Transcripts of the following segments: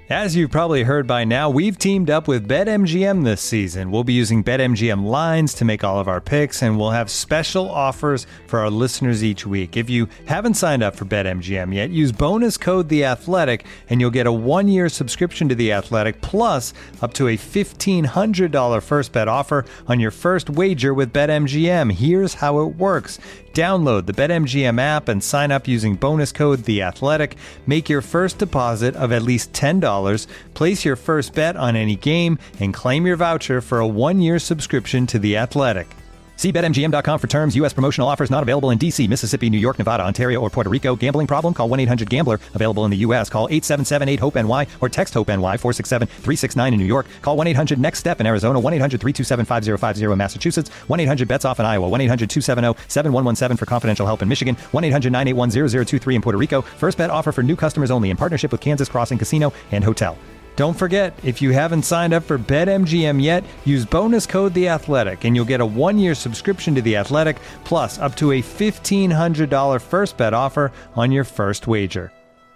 As you've probably heard by now, we've teamed up with BetMGM this season. We'll be using BetMGM lines to make all of our picks, and we'll have special offers for our listeners each week. If you haven't signed up for BetMGM yet, use bonus code The Athletic, and you'll get a 1-year subscription to The Athletic, plus up to a $1,500 first bet offer on your first wager with BetMGM. Here's how it works. Download the BetMGM app and sign up using bonus code The Athletic. Make your first deposit of at least $10. Place your first bet on any game and claim your voucher for a 1-year subscription to The Athletic. See BetMGM.com for terms. U.S. promotional offers not available in D.C., Mississippi, New York, Nevada, Ontario, or Puerto Rico. Gambling problem? Call 1-800-GAMBLER. Available in the U.S. Call 877-8-HOPE-NY or text HOPE-NY 467-369 in New York. Call 1-800-NEXT-STEP in Arizona. 1-800-327-5050 in Massachusetts. 1-800-BETS-OFF in Iowa. 1-800-270-7117 for confidential help in Michigan. 1-800-981-0023 in Puerto Rico. First bet offer for new customers only in partnership with Kansas Crossing Casino and Hotel. Don't forget, if you haven't signed up for BetMGM yet, use bonus code The Athletic, and you'll get a 1-year subscription to The Athletic, plus up to a $1,500 first bet offer on your first wager.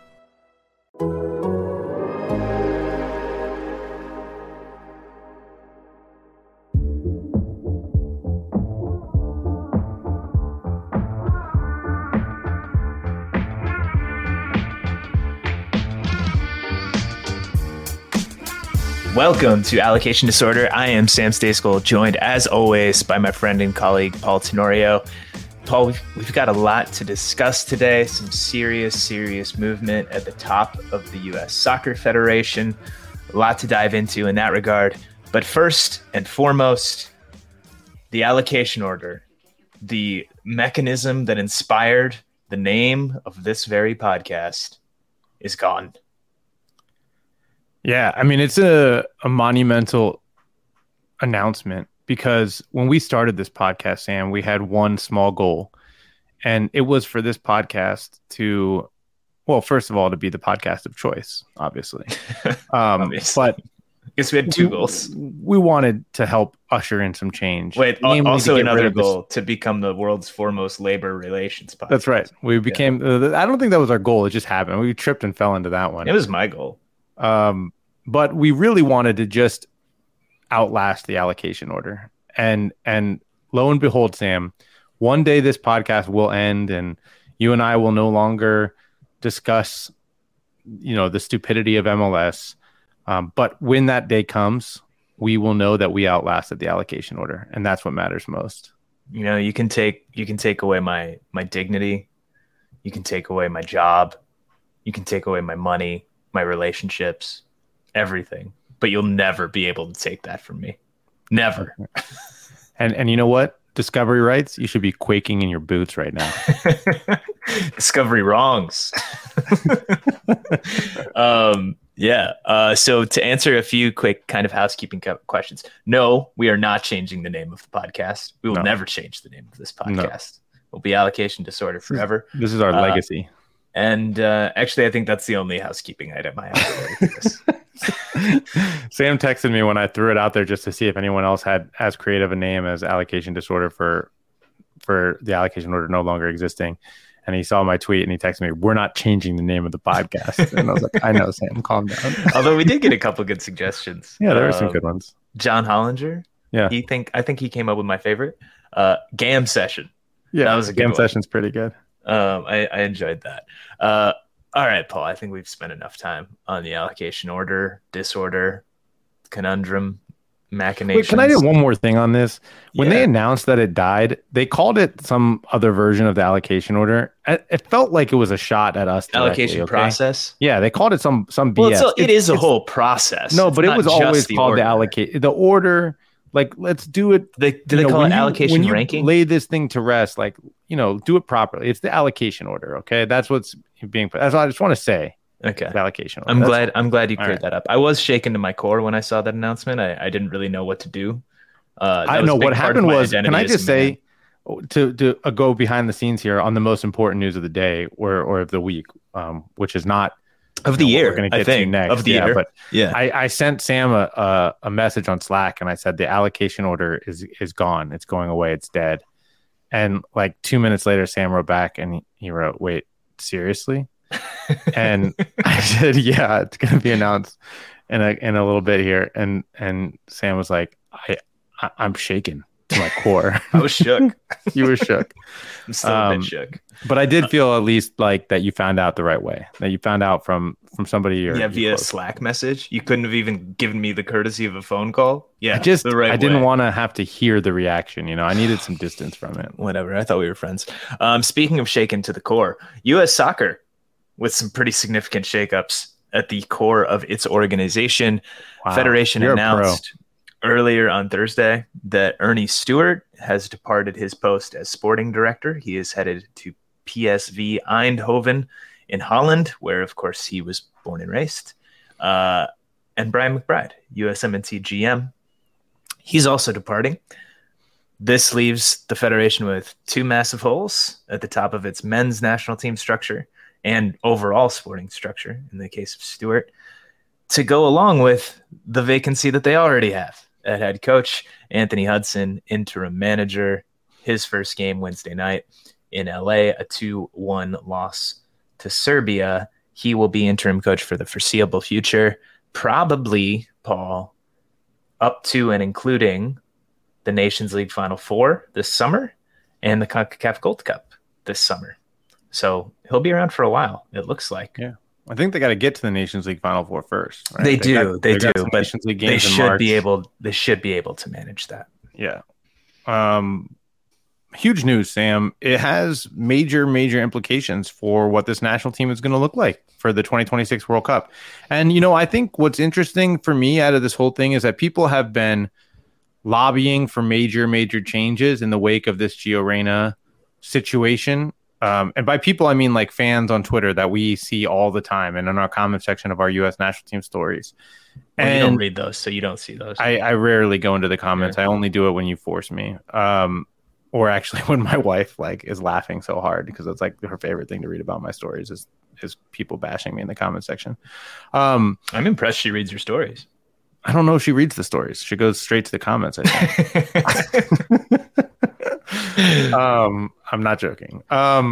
Welcome to Allocation Disorder. I am Sam Stejskal, joined as always by my friend and colleague, Paul Tenorio. Paul, we've got a lot to discuss today, some serious movement at the top of the U.S. Soccer Federation, a lot to dive into in that regard. But first and foremost, the allocation order, the mechanism that inspired the name of this very podcast, is gone. Yeah, I mean, it's a monumental announcement because when we started this podcast, Sam, we had one small goal, and it was for this podcast to, well, first of all, to be the podcast of choice, obviously. But I guess we had two goals. We wanted to help usher in some change. Wait, also another goal, to become the world's foremost labor relations podcast. That's right. We became, I don't think that was our goal. It just happened. We tripped and fell into that one. It was my goal. But we really wanted to just outlast the allocation order. And lo and behold, Sam, one day this podcast will end and you and I will no longer discuss, the stupidity of MLS. But when that day comes, we will know that we outlasted the allocation order. And that's what matters most. You can take away my dignity. You can take away my job. You can take away my money, my relationships, everything, but you'll never be able to take that from me. Never. And you know what? Discovery rights, you should be quaking in your boots right now. Discovery wrongs. So to answer a few quick kind of housekeeping questions. No, we are not changing the name of the podcast. We will never change the name of this podcast. We'll be Allocation Disorder forever. This is our legacy. And actually, I think that's the only housekeeping item I have for this. Sam texted me when I threw it out there just to see if anyone else had as creative a name as Allocation Disorder for the allocation order no longer existing. And he saw my tweet and he texted me, "We're not changing the name of the podcast." And I was like, "I know, Sam, calm down." Although we did get a couple good suggestions. Yeah, there were some good ones. John Hollinger. Yeah. I think he came up with my favorite. GAM Session. Yeah, that was a good GAM Session's pretty good. I enjoyed that. All right, Paul, I think we've spent enough time on the allocation order, disorder, conundrum, machinations. Wait, can I do one more thing on this? When they announced that it died, they called it some other version of the allocation order. It felt like it was a shot at us. Allocation process? Yeah, they called it some BS. Well, it is a whole process. No, but it was always called the allocation. The order, like, let's do it. Do they call it allocation ranking? When you lay this thing to rest, like, do it properly. It's the allocation order, okay? That's what's being put. That's what I just want to say. Okay. The allocation order. I'm glad you cleared that up. I was shaken to my core when I saw that announcement. I didn't really know what to do. I know what happened was, can I just say, to go behind the scenes here on the most important news of the day or of the week, which is not of the year, we're going to get to next. Of the year. But I sent Sam a message on Slack and I said, the allocation order is gone. It's going away. It's dead. And like 2 minutes later, Sam wrote back and he wrote, "Wait, seriously?" And I said, yeah, it's going to be announced in a little bit here. And Sam was like, I'm shaken to my core. I was shook. You were shook. I'm still a bit shook. But I did feel at least like that you found out the right way, that you found out from somebody via Slack message. You couldn't have even given me the courtesy of a phone call. Yeah, I didn't want to have to hear the reaction. I needed some distance from it. Whatever. I thought we were friends. Speaking of shaken to the core, U.S. Soccer with some pretty significant shakeups at the core of its organization. Wow. Federation announced earlier on Thursday that Ernie Stewart has departed his post as sporting director. He is headed to PSV Eindhoven in Holland, where, of course, he was born and raised. And Brian McBride, USMNT GM, he's also departing. This leaves the Federation with two massive holes at the top of its men's national team structure and overall sporting structure, in the case of Stewart, to go along with the vacancy that they already have at head coach. Anthony Hudson, interim manager, his first game Wednesday night in LA, a 2-1 loss to Serbia. He will be interim coach for the foreseeable future, probably, Paul, up to and including the Nations League Final Four this summer and the CONCACAF Gold Cup this summer. So he'll be around for a while, it looks like. Yeah. I think they got to get to the Nations League Final Four first. Right? They do, but they should be able to manage that. Yeah. Huge news, Sam. It has major implications for what this national team is going to look like for the 2026 World Cup. And, I think what's interesting for me out of this whole thing is that people have been lobbying for major changes in the wake of this Gio Reyna situation. And by people, I mean like fans on Twitter that we see all the time and in our comment section of our U.S. national team stories. Well, and you don't read those, so you don't see those. I rarely go into the comments. Yeah. I only do it when you force me. Or actually when my wife is laughing so hard because it's like her favorite thing to read about my stories is people bashing me in the comment section. I'm impressed she reads your stories. I don't know if she reads the stories. She goes straight to the comments, I think. I'm not joking.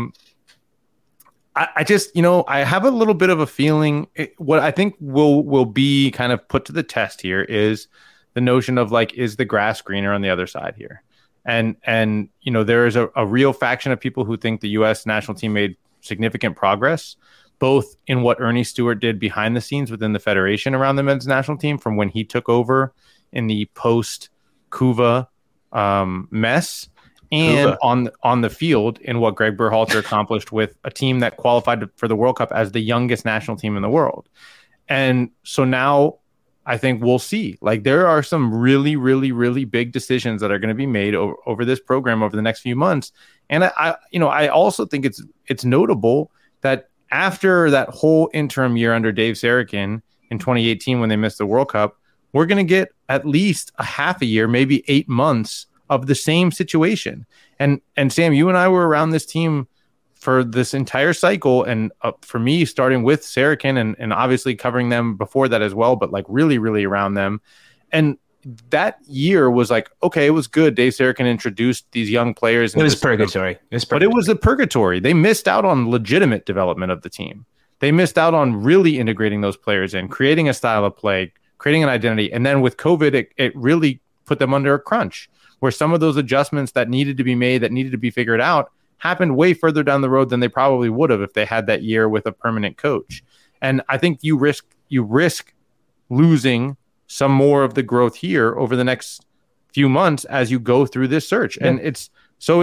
I just, I have a little bit of a feeling what I think will be kind of put to the test here is the notion of is the grass greener on the other side here? And there is a real faction of people who think the U.S. national team made significant progress, both in what Ernie Stewart did behind the scenes within the federation around the men's national team from when he took over in the post-Cuva mess, and on the field in what Greg Berhalter accomplished with a team that qualified for the World Cup as the youngest national team in the world. And so now I think we'll see. There are some really big decisions that are going to be made over this program over the next few months. And I also think it's notable that after that whole interim year under Dave Sarachan in 2018 when they missed the World Cup, we're going to get at least a half a year, maybe 8 months of the same situation. And Sam, you and I were around this team for this entire cycle, and for me, starting with Sarachan and obviously covering them before that as well, but really around them. And that year was okay, it was good. Dave Sarachan introduced these young players. It was purgatory. But it was a purgatory. They missed out on legitimate development of the team. They missed out on really integrating those players in, creating a style of play, creating an identity. And then with COVID, it really put them under a crunch where some of those adjustments that needed to be made, that needed to be figured out, happened way further down the road than they probably would have if they had that year with a permanent coach. And I think you risk losing some more of the growth here over the next few months as you go through this search. Yeah. And it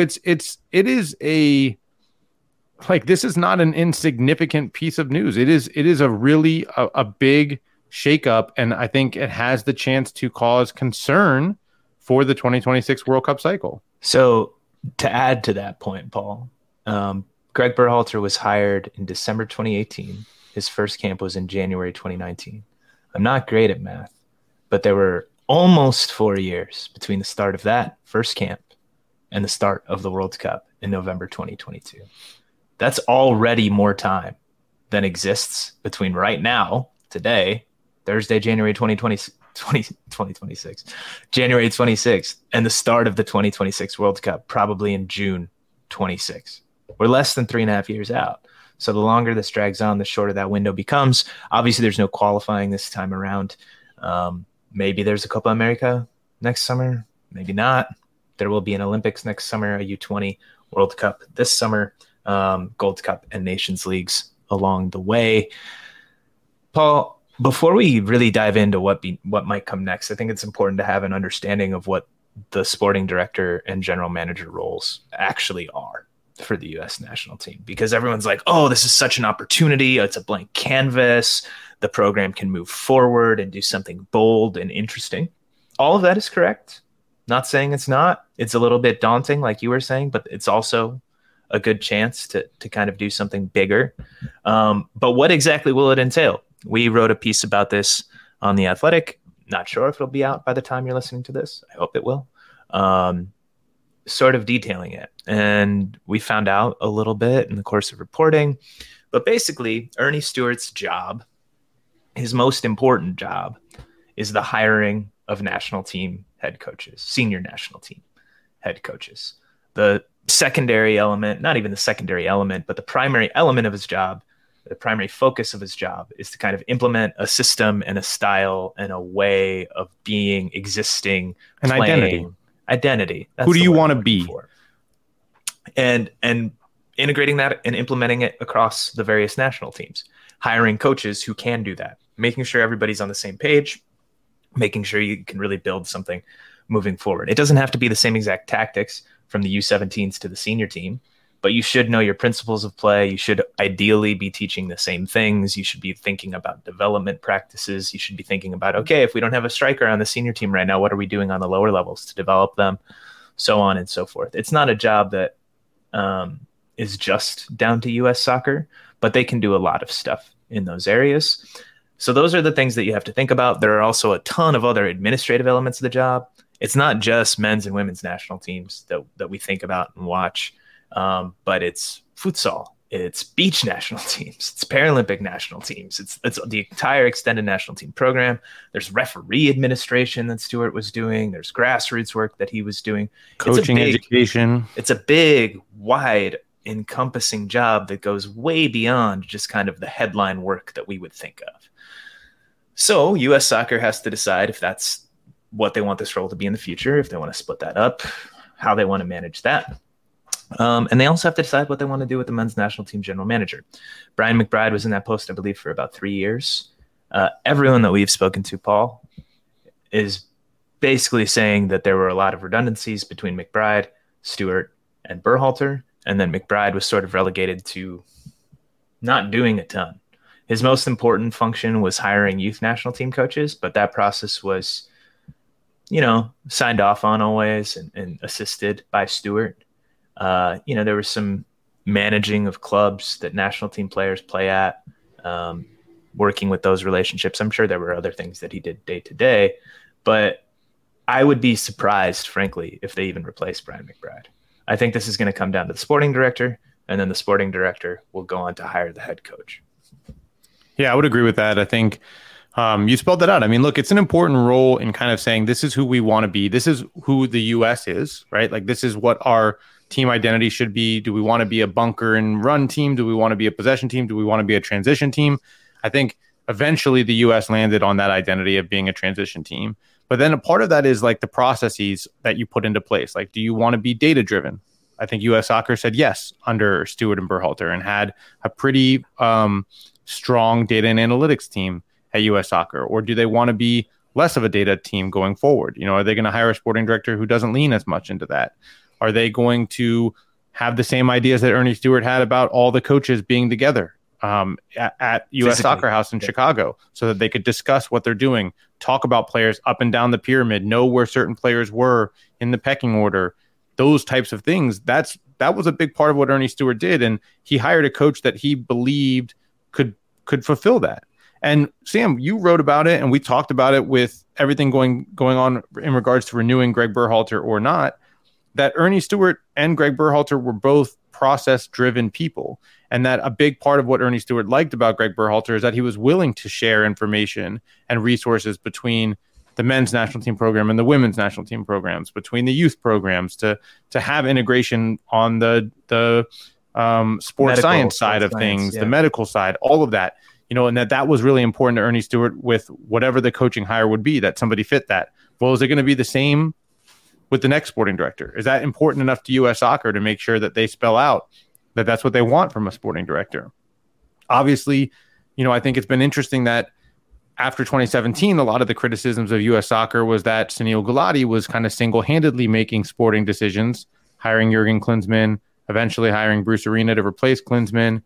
is this is not an insignificant piece of news. It is a really a big shakeup, and I think it has the chance to cause concern for the 2026 World Cup cycle. So to add to that point, Paul, Greg Berhalter was hired in December 2018. His first camp was in January 2019. I'm not great at math, but there were almost 4 years between the start of that first camp and the start of the World Cup in November 2022. That's already more time than exists between right now, today, Thursday, January 2026, January 26th, and the start of the 2026 World Cup, probably in June 26. We're less than 3.5 years out. So the longer this drags on, the shorter that window becomes. Obviously, there's no qualifying this time around. Maybe there's a Copa America next summer, maybe not. There will be an Olympics next summer, a U20 World Cup this summer, Gold Cup and Nations Leagues along the way. Paul, before we really dive into what might come next, I think it's important to have an understanding of what the sporting director and general manager roles actually are for the U.S. national team, because everyone's like, oh, this is such an opportunity. It's a blank canvas. The program can move forward and do something bold and interesting. All of that is correct. Not saying it's not. It's a little bit daunting, like you were saying, but it's also a good chance to kind of do something bigger. But what exactly will it entail? We wrote a piece about this on The Athletic. Not sure if it'll be out by the time you're listening to this. I hope it will. Sort of detailing it. And we found out a little bit in the course of reporting. But basically, Ernie Stewart's job, his most important job, is the hiring of national team head coaches, senior national team head coaches. The secondary element, not even the secondary element, but the primary element of his job, the primary focus of his job is to kind of implement a system and a style and a way of being, existing, an playing. Identity. Who do you want to be? And integrating that and implementing it across the various national teams, hiring coaches who can do that, making sure everybody's on the same page, making sure you can really build something moving forward. It doesn't have to be the same exact tactics from the U17s to the senior team, but you should know your principles of play. You should ideally be teaching the same things. You should be thinking about development practices. You should be thinking about, okay, if we don't have a striker on the senior team right now, what are we doing on the lower levels to develop them? So on and so forth. It's not a job that is just down to U.S. soccer, but they can do a lot of stuff in those areas. So those are the things that you have to think about. There are also a ton of other administrative elements of the job. It's not just men's and women's national teams that we think about and watch. But it's futsal, it's beach national teams, it's Paralympic national teams, it's the entire extended national team program. There's referee administration that Stewart was doing. There's grassroots work that he was doing. Coaching, education. It's a big, wide, encompassing job that goes way beyond just kind of the headline work that we would think of. So U.S. Soccer has to decide if that's what they want this role to be in the future, if they want to split that up, how they want to manage that. And they also have to decide what they want to do with the men's national team general manager. Brian McBride was in that post, I believe, for about 3 years. Everyone that we've spoken to, Paul, is basically saying that there were a lot of redundancies between McBride, Stewart, and Berhalter. And then McBride was sort of relegated to not doing a ton. His most important function was hiring youth national team coaches, but that process was, signed off on always and assisted by Stewart. There was some managing of clubs that national team players play at, working with those relationships. I'm sure there were other things that he did day to day, but I would be surprised, frankly, if they even replaced Brian McBride. I think this is going to come down to the sporting director, and then the sporting director will go on to hire the head coach. Yeah, I would agree with that. I think you spelled that out. I mean, look, it's an important role in kind of saying this is who we want to be. This is who the U.S. is, right? Like this is what our team identity should be. Do we want to be a bunker and run team? Do we want to be a possession team? Do we want to be a transition team? I think eventually the U.S. landed on that identity of being a transition team. But then a part of that is like the processes that you put into place. Like, do you want to be data driven? I think U.S. Soccer said yes under Stewart and Berhalter and had a pretty strong data and analytics team at U.S. Soccer. Or do they want to be less of a data team going forward? Are they going to hire a sporting director who doesn't lean as much into that? Are they going to have the same ideas that Ernie Stewart had about all the coaches being together at U.S. Soccer House in Chicago so that they could discuss what they're doing, talk about players up and down the pyramid, know where certain players were in the pecking order, those types of things? That was a big part of what Ernie Stewart did, and he hired a coach that he believed could fulfill that. And Sam, you wrote about it, and we talked about it with everything going on in regards to renewing Greg Berhalter or not, that Ernie Stewart and Greg Berhalter were both process-driven people, and that a big part of what Ernie Stewart liked about Greg Berhalter is that he was willing to share information and resources between the men's national team program and the women's national team programs, between the youth programs, to have integration on the sports science side of things, the medical side, all of that, and that was really important to Ernie Stewart with whatever the coaching hire would be, that somebody fit that. Well, is it going to be the same with the next sporting director? Is that important enough to U.S. Soccer to make sure that they spell out that that's what they want from a sporting director? Obviously, I think it's been interesting that after 2017, a lot of the criticisms of U.S. Soccer was that Sunil Gulati was kind of single-handedly making sporting decisions, hiring Jurgen Klinsmann, eventually hiring Bruce Arena to replace Klinsmann.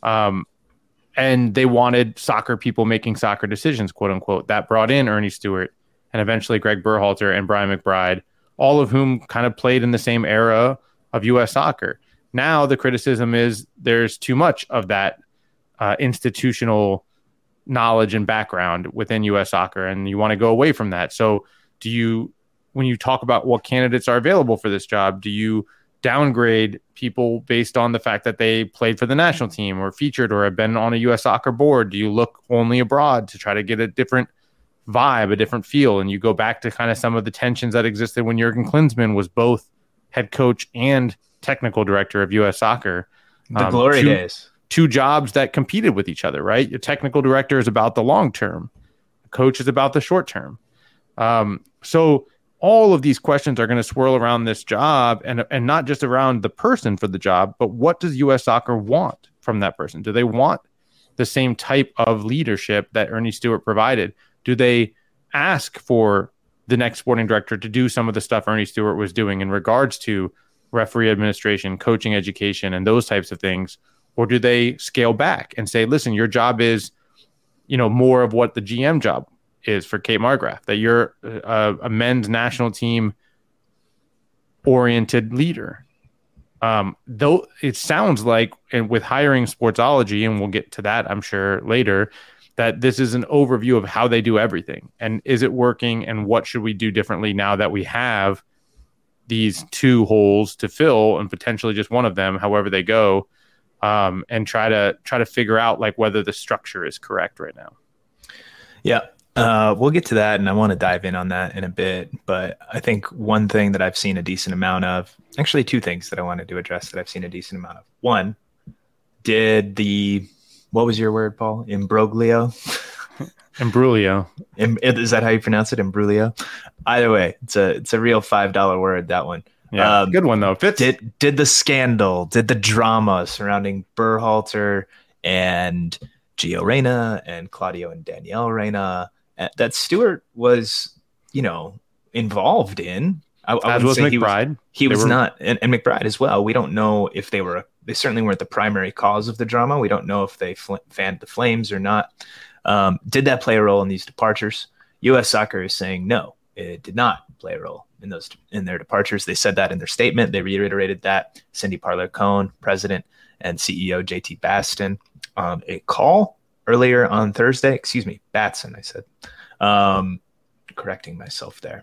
And they wanted soccer people making soccer decisions, quote unquote. That brought in Ernie Stewart and eventually Greg Berhalter and Brian McBride, all of whom kind of played in the same era of U.S. Soccer. Now the criticism is there's too much of that institutional knowledge and background within U.S. Soccer, and you want to go away from that. So when you talk about what candidates are available for this job, do you downgrade people based on the fact that they played for the national team or featured or have been on a U.S. Soccer board? Do you look only abroad to try to get a different vibe, a different feel? And you go back to kind of some of the tensions that existed when Jurgen Klinsmann was both head coach and technical director of U.S. Soccer. The glory days. Two jobs that competed with each other, right? Your technical director is about the long term. The coach is about the short term. So all of these questions are going to swirl around this job and not just around the person for the job, but what does U.S. Soccer want from that person? Do they want the same type of leadership that Ernie Stewart provided? Do they ask for the next sporting director to do some of the stuff Ernie Stewart was doing in regards to referee administration, coaching education, and those types of things? Or do they scale back and say, listen, your job is, more of what the GM job is for Kate Margraf, that you're a men's national team oriented leader. Though it sounds like, and with hiring Sportsology, and we'll get to that, I'm sure later, that this is an overview of how they do everything. And is it working? And what should we do differently now that we have these two holes to fill and potentially just one of them, however they go, and try to figure out like whether the structure is correct right now. Yeah. We'll get to that, and I want to dive in on that in a bit. But I think one thing that I've seen a decent amount of, actually two things that I wanted to address that I've seen a decent amount of. One, what was your word, Paul? Imbroglio? Imbroglio. Is that how you pronounce it? Imbroglio? Either way, it's a real $5 word, that one. Yeah, good one though. Fits. Did the scandal, did the drama surrounding Berhalter and Gio Reyna and Claudio and Danielle Reyna that Stewart was, involved in. As was McBride. He was not, and McBride as well. We don't know if they certainly weren't the primary cause of the drama. We don't know if they fanned the flames or not. Did that play a role in these departures? U.S. Soccer is saying no, it did not play a role in their departures. They said that in their statement. They reiterated that. Cindy Parler-Cohn, president, and CEO JT Baston, a call earlier on Thursday. Excuse me, Batson, I said. Correcting myself there.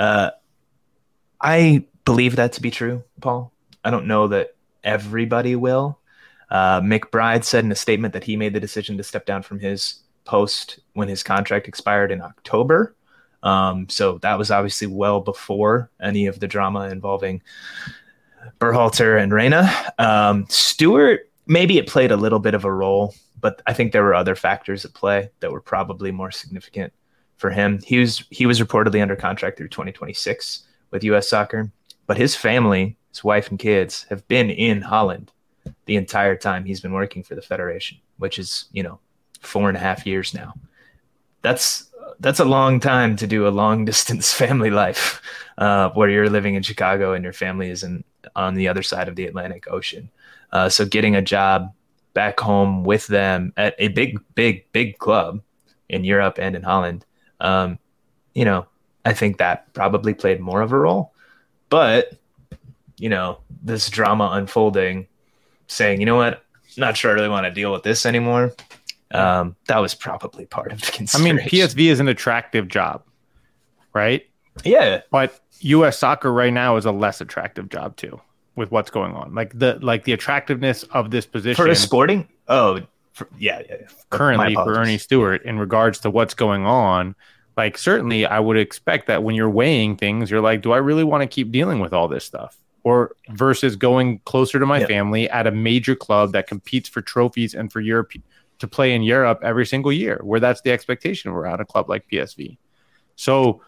I believe that to be true, Paul. I don't know that everybody will. McBride said in a statement that he made the decision to step down from his post when his contract expired in October. So that was obviously well before any of the drama involving Berhalter and Reyna. Stewart, maybe it played a little bit of a role, but I think there were other factors at play that were probably more significant for him. He was reportedly under contract through 2026 with U.S. Soccer, but his family, his wife and kids, have been in Holland the entire time he's been working for the federation, which is 4.5 years now. That's a long time to do a long distance family life where you're living in Chicago and your family is on the other side of the Atlantic Ocean. So getting a job back home with them at a big club in Europe and in Holland, I think that probably played more of a role. But, this drama unfolding, saying, you know what, not sure I really want to deal with this anymore. That was probably part of the consideration. I mean, PSV is an attractive job, right? Yeah. But U.S. Soccer right now is a less attractive job too, with what's going on. Like the attractiveness of this position for a sporting. Yeah. Currently for Ernie Stewart in regards to what's going on. Like certainly I would expect that when you're weighing things, you're like, do I really want to keep dealing with all this stuff? or versus going closer to my family at a major club that competes for trophies and for Europe to play in Europe every single year, where that's the expectation around a club like PSV. So,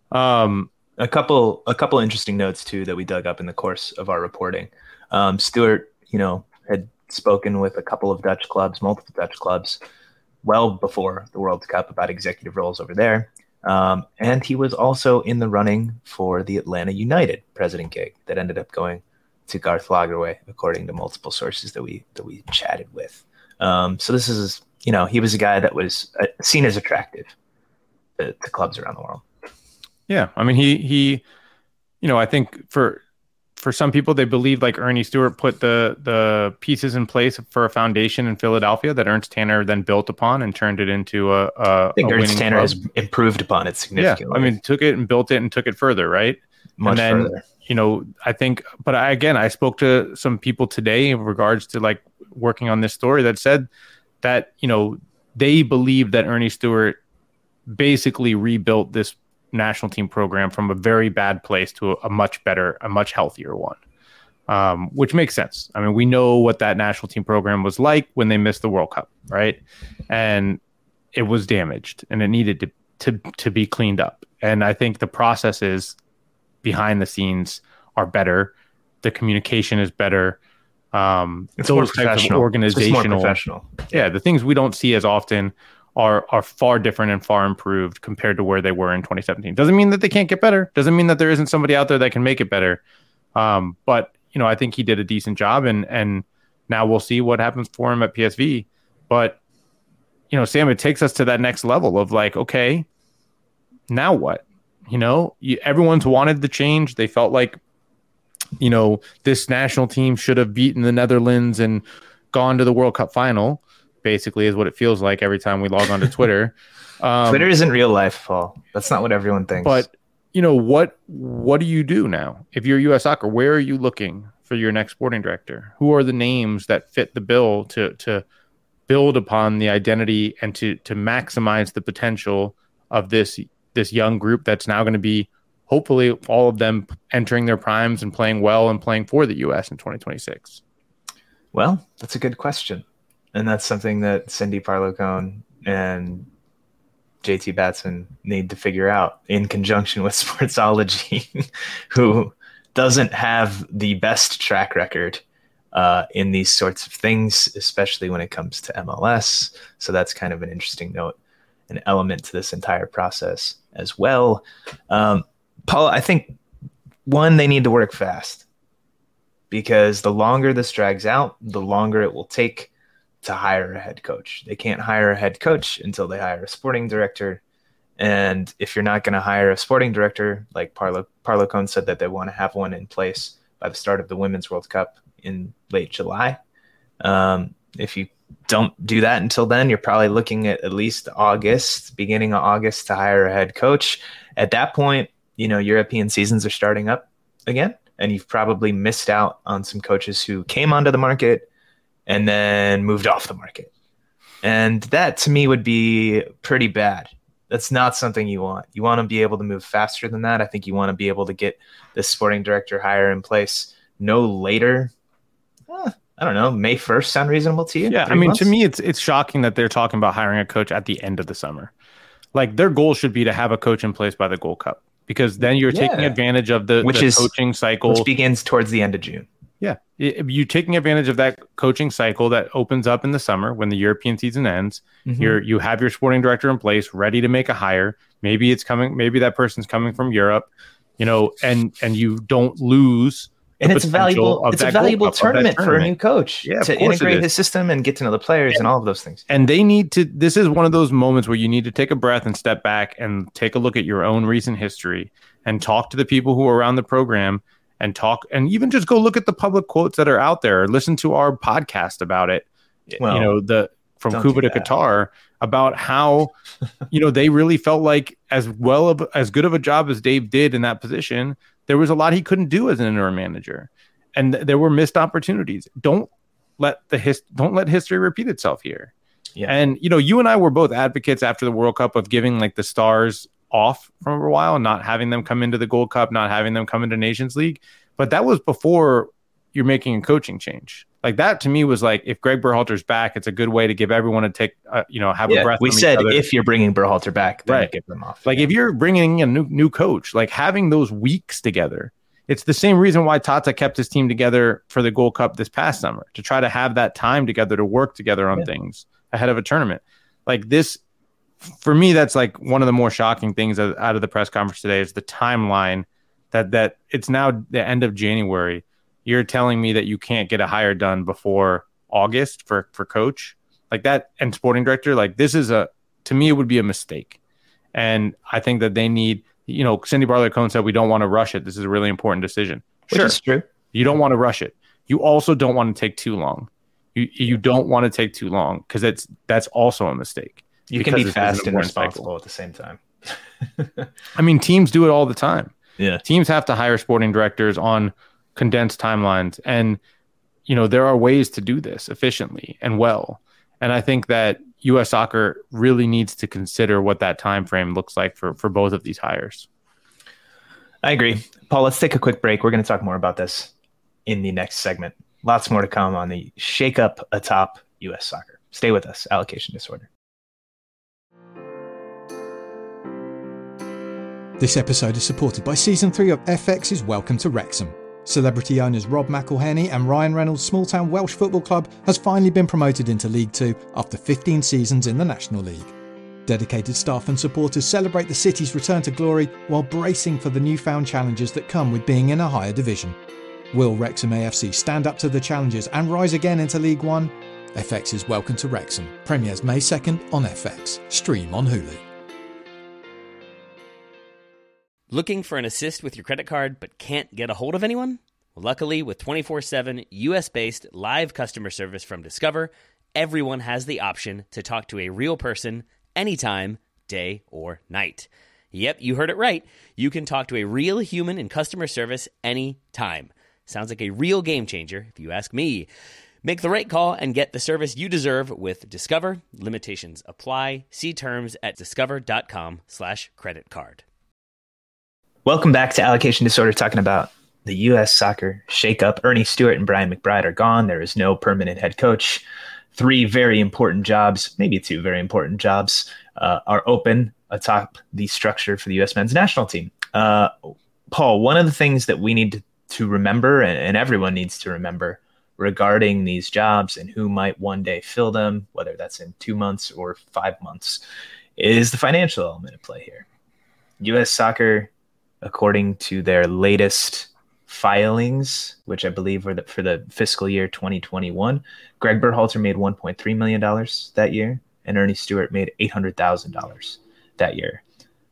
a couple interesting notes too that we dug up in the course of our reporting. Stuart, had spoken with a couple of Dutch clubs, multiple Dutch clubs, well before the World Cup about executive roles over there. And he was also in the running for the Atlanta United president gig that ended up going to Garth Lagerwey, according to multiple sources that we chatted with. So this is, he was a guy that was seen as attractive to clubs around the world. Yeah. I mean, he I think for some people, they believe like Ernie Stewart put the pieces in place for a foundation in Philadelphia that Ernst Tanner then built upon and turned it into I think Ernst Tanner has improved upon it significantly. Yeah, I mean, took it and built it and took it further, right? Much further. I think, but I spoke to some people today in regards to like working on this story that said that, they believe that Ernie Stewart basically rebuilt this national team program from a very bad place to a much better, a much healthier one, which makes sense. I mean, we know what that national team program was like when they missed the World Cup, right? And it was damaged and it needed to be cleaned up. And I think the processes behind the scenes are better. The communication is better. It's more professional. Organizational, it's more professional. Yeah, the things we don't see as often are far different and far improved compared to where they were in 2017. Doesn't mean that they can't get better. Doesn't mean that there isn't somebody out there that can make it better. But I think he did a decent job, and now we'll see what happens for him at PSV. But Sam, it takes us to that next level of like, okay, now what? Everyone's wanted the change. They felt like, this national team should have beaten the Netherlands and gone to the World Cup final. Basically is what it feels like every time we log onto Twitter. Twitter isn't real life, Paul. That's not what everyone thinks. But what do you do now? If you're US Soccer, where are you looking for your next sporting director? Who are the names that fit the bill to build upon the identity and to maximize the potential of this young group that's now going to be hopefully all of them entering their primes and playing well and playing for the US in 2026? Well, that's a good question. And that's something that Cindy Parlow-Cohn and JT Batson need to figure out in conjunction with Sportsology, who doesn't have the best track record in these sorts of things, especially when it comes to MLS. So that's kind of an interesting note, an element to this entire process as well. Paul, I think, one, they need to work fast, because the longer this drags out, the longer it will take to hire a head coach. They can't hire a head coach until they hire a sporting director. And if you're not going to hire a sporting director, like Parlow-Cohn said that they want to have one in place by the start of the Women's World Cup in late July. If you don't do that until then, you're probably looking at least August, beginning of August, to hire a head coach. At that point, European seasons are starting up again, and you've probably missed out on some coaches who came onto the market and then moved off the market. And that, to me, would be pretty bad. That's not something you want. You want to be able to move faster than that. I think you want to be able to get this sporting director hire in place no later. I don't know, May 1st sound reasonable to you? Yeah, I mean, months? To me, it's shocking that they're talking about hiring a coach at the end of the summer. Like, their goal should be to have a coach in place by the Gold Cup, because then you're taking advantage of the coaching cycle. Which begins towards the end of June. Yeah, you're taking advantage of that coaching cycle that opens up in the summer when the European season ends. Mm-hmm. You have your sporting director in place, ready to make a hire. Maybe it's coming. Maybe that person's coming from Europe, and you don't lose. And it's a valuable tournament for a new coach to integrate his system and get to know the players and all of those things. And they need to. This is one of those moments where you need to take a breath and step back and take a look at your own recent history and talk to the people who are around the program. And talk, and even just go look at the public quotes that are out there. Or listen to our podcast about it. Well, from Cuba to Qatar, about how they really felt like as good of a job as Dave did in that position, there was a lot he couldn't do as an interim manager, and there were missed opportunities. Don't let history repeat itself here. Yeah. And you and I were both advocates after the World Cup of giving like the stars off for a while and not having them come into the Gold Cup, not having them come into Nations League. But that was before you're making a coaching change. Like that to me was like, if Greg Berhalter's back, it's a good way to give everyone a take, have a breath. We said if you're bringing Berhalter back, then give them off. Like if you're bringing a new coach, like having those weeks together, it's the same reason why Tata kept his team together for the Gold Cup this past summer, to try to have that time together to work together on things ahead of a tournament. Like this, for me, that's like one of the more shocking things out of the press conference today is the timeline that it's now the end of January. You're telling me that you can't get a hire done before August for coach like that and sporting director. Like this is to me, it would be a mistake. And I think that they need, Cindy Barlow-Cohn said, we don't want to rush it. This is a really important decision. Which is true. You don't want to rush it. You also don't want to take too long. You don't want to take too long because that's also a mistake. You can be fast and responsible at the same time. I mean, teams do it all the time. Yeah. Teams have to hire sporting directors on condensed timelines. And, there are ways to do this efficiently and well. And I think that U.S. Soccer really needs to consider what that time frame looks like for both of these hires. I agree. Paul, let's take a quick break. We're going to talk more about this in the next segment. Lots more to come on the shakeup atop U.S. Soccer. Stay with us. Allocation Disorder. This episode is supported by Season 3 of FX's Welcome to Wrexham. Celebrity owners Rob McElhenney and Ryan Reynolds' small-town Welsh football club has finally been promoted into League 2 after 15 seasons in the National League. Dedicated staff and supporters celebrate the city's return to glory while bracing for the newfound challenges that come with being in a higher division. Will Wrexham AFC stand up to the challenges and rise again into League 1? FX's Welcome to Wrexham premieres May 2nd on FX. Stream on Hulu. Looking for an assist with your credit card but can't get a hold of anyone? Well, luckily, with 24/7 US-based live customer service from Discover, everyone has the option to talk to a real person anytime, day or night. Yep, you heard it right. You can talk to a real human in customer service anytime. Sounds like a real game changer, if you ask me. Make the right call and get the service you deserve with Discover. Limitations apply. See terms at discover.com/creditcard. Welcome back to Allocation Disorder, talking about the U.S. Soccer shakeup. Ernie Stewart and Brian McBride are gone. There is no permanent head coach. 3 very important jobs, maybe 2 very important jobs, are open atop the structure for the U.S. men's national team. Paul, one of the things that we need to remember, and everyone needs to remember regarding these jobs and who might one day fill them, whether that's in 2 months or 5 months, is the financial element at play here. U.S. Soccer, according to their latest filings, which I believe were for the fiscal year 2021, Greg Berhalter made $1.3 million that year, and Ernie Stewart made $800,000 that year.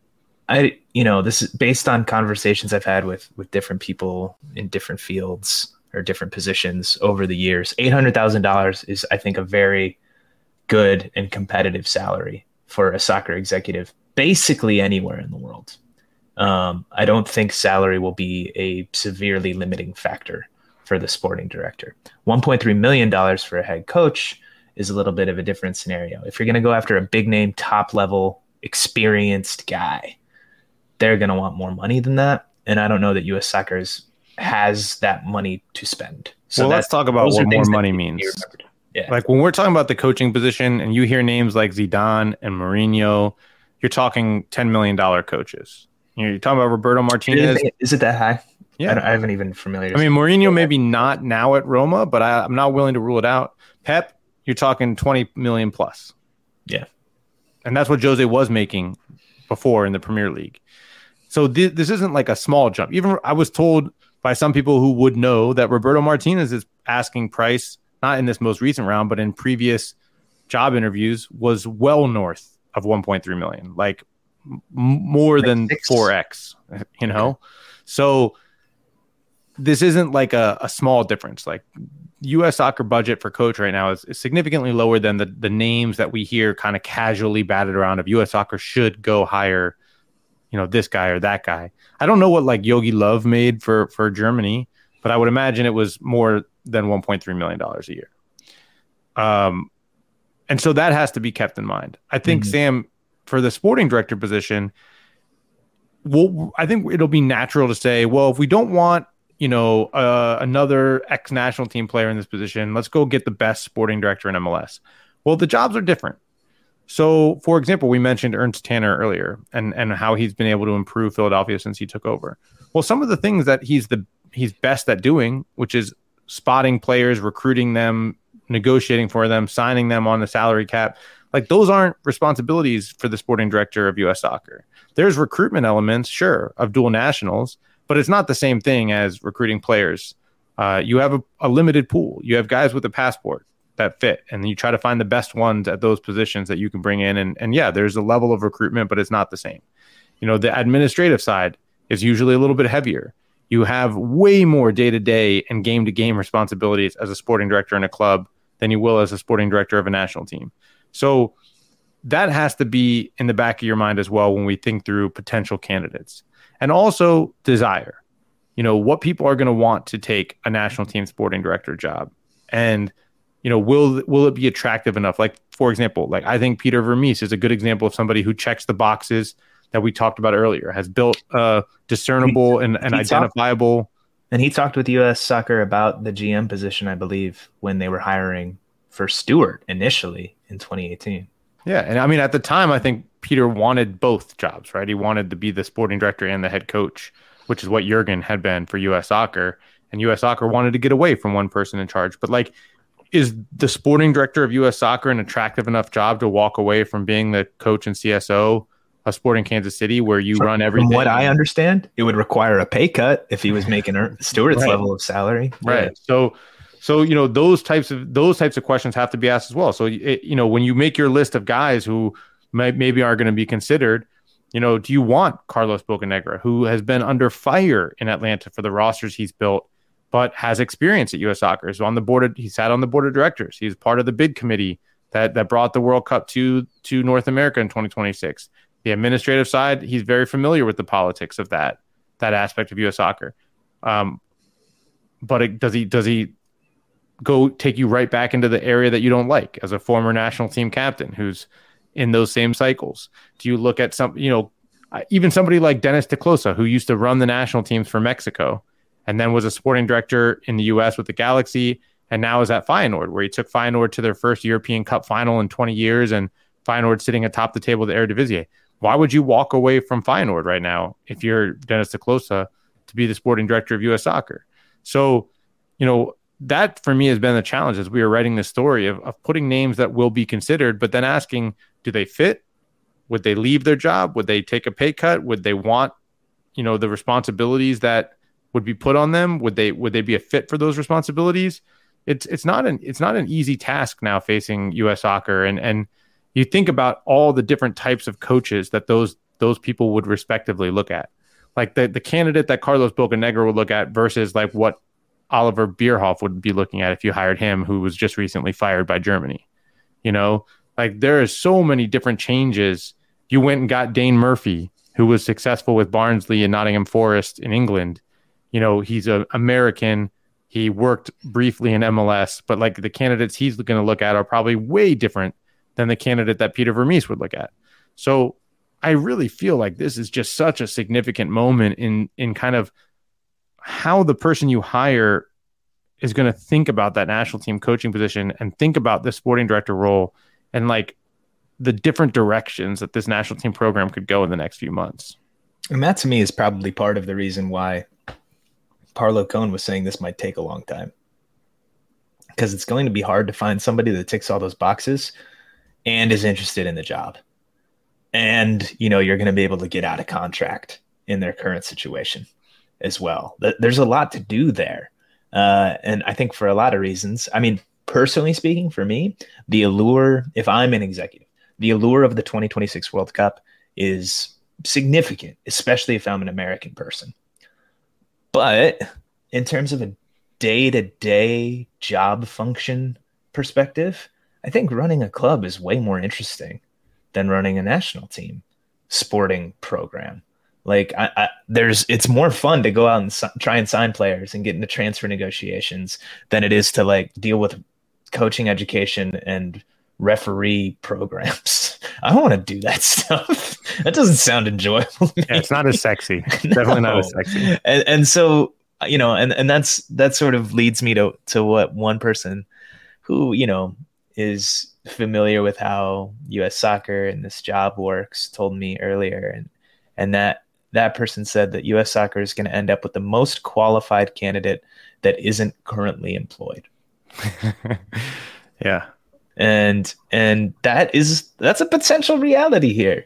This is based on conversations I've had with different people in different fields or different positions over the years. $800,000 is, I think, a very good and competitive salary for a soccer executive, basically anywhere in the world. I don't think salary will be a severely limiting factor for the sporting director. $1.3 million for a head coach is a little bit of a different scenario. If you're going to go after a big name, top level, experienced guy, they're going to want more money than that. And I don't know that U.S. Soccer has that money to spend. So let's talk about what more money means. Yeah. Like when we're talking about the coaching position and you hear names like Zidane and Mourinho, you're talking $10 million coaches. You're talking about Roberto Martinez. Is it that high? Yeah. I haven't even familiar. I mean, Mourinho maybe not now at Roma, but I'm not willing to rule it out. Pep, you're talking 20 million plus. Yeah. And that's what Jose was making before in the Premier League. So this isn't like a small jump. Even I was told by some people who would know that Roberto Martinez's asking price, not in this most recent round, but in previous job interviews, was well north of 1.3 million. Like more than 4x, Okay. So this isn't like a small difference. Like U.S. soccer budget for coach right now is significantly lower than the names that we hear kind of casually batted around of U.S. soccer should go hire, this guy or that guy. I don't know what like Yogi Löw made for Germany, but I would imagine it was more than $1.3 million a year. And so that has to be kept in mind. I think, Sam, for the sporting director position, I think it'll be natural to say, well, if we don't want, another ex-national team player in this position. Let's go get the best sporting director in MLS. Well, the jobs are different. So, for example, we mentioned Ernst Tanner earlier and how he's been able to improve Philadelphia since he took over. Well, some of the things that he's best at doing, which is spotting players, recruiting them, negotiating for them, signing them on the salary cap, like those aren't responsibilities for the sporting director of U.S. Soccer. There's recruitment elements, sure, of dual nationals, but it's not the same thing as recruiting players. You have a limited pool. You have guys with a passport that fit, and you try to find the best ones at those positions that you can bring in. And yeah, there's a level of recruitment, but it's not the same. The administrative side is usually a little bit heavier. You have way more day-to-day and game-to-game responsibilities as a sporting director in a club than you will as a sporting director of a national team. So that has to be in the back of your mind as well when we think through potential candidates. And also desire. What people are going to want to take a national team sporting director job. And will it be attractive enough? Like, for example, like I think Peter Vermes is a good example of somebody who checks the boxes that we talked about earlier, has built discernible and identifiable. And he talked with U.S. Soccer about the GM position, I believe, when they were hiring for Stewart initially in 2018. Yeah. And I mean, at the time, I think Peter wanted both jobs, right? He wanted to be the sporting director and the head coach, which is what Jurgen had been for U.S. Soccer. And U.S. Soccer wanted to get away from one person in charge. But like, is the sporting director of U.S. Soccer an attractive enough job to walk away from being the coach and CSO of Sporting Kansas City, where you run everything? From what I understand, it would require a pay cut if he was making Stewart's level of salary. Right. Yeah. So those types of questions have to be asked as well. So when you make your list of guys who maybe are going to be considered, do you want Carlos Bocanegra, who has been under fire in Atlanta for the rosters he's built, but has experience at U.S. Soccer? He sat on the board of directors. He's part of the bid committee that brought the World Cup to North America in 2026. The administrative side, he's very familiar with the politics of that aspect of U.S. Soccer. But does he go take you right back into the area that you don't like as a former national team captain who's in those same cycles? Do you look at even somebody like Dennis DeClosa, who used to run the national teams for Mexico and then was a sporting director in the U.S. with the Galaxy, and now is at Feyenoord, where he took Feyenoord to their first European Cup final in 20 years, and Feyenoord sitting atop the table of the Eredivisie. Why would you walk away from Feyenoord right now if you're Dennis DeClosa to be the sporting director of U.S. Soccer? So, that for me has been the challenge as we are writing this story of putting names that will be considered, but then asking, do they fit? Would they leave their job? Would they take a pay cut? Would they want, the responsibilities that would be put on them? Would they be a fit for those responsibilities? It's not an easy task now facing U.S. Soccer, and you think about all the different types of coaches that those people would respectively look at, like the candidate that Carlos Bocanegra would look at versus like what Oliver Bierhoff would be looking at if you hired him, who was just recently fired by Germany. Like there is so many different changes. You went and got Dane Murphy, who was successful with Barnsley and Nottingham Forest in England. He's an American. He worked briefly in MLS, but like the candidates he's going to look at are probably way different than the candidate that Peter Vermes would look at. So I really feel like this is just such a significant moment in kind of how the person you hire is going to think about that national team coaching position and think about the sporting director role and like the different directions that this national team program could go in the next few months. And that to me is probably part of the reason why Parlo Cohn was saying this might take a long time, because it's going to be hard to find somebody that ticks all those boxes and is interested in the job. And, you're going to be able to get out of contract in their current situation as well. There's a lot to do there. And I think for a lot of reasons, I mean, personally speaking, for me, the allure, if I'm an executive, the allure of the 2026 World Cup is significant, especially if I'm an American person. But in terms of a day-to-day job function perspective, I think running a club is way more interesting than running a national team sporting program. Like it's more fun to go out and try and sign players and get into transfer negotiations than it is to like deal with coaching education and referee programs. I don't want to do that stuff. That doesn't sound enjoyable. Yeah, it's not as sexy. Definitely not as sexy. And so and that sort of leads me to what one person who, is familiar with how U.S. soccer and this job works told me earlier. And that person said that U.S. soccer is going to end up with the most qualified candidate that isn't currently employed. Yeah. And that's a potential reality here.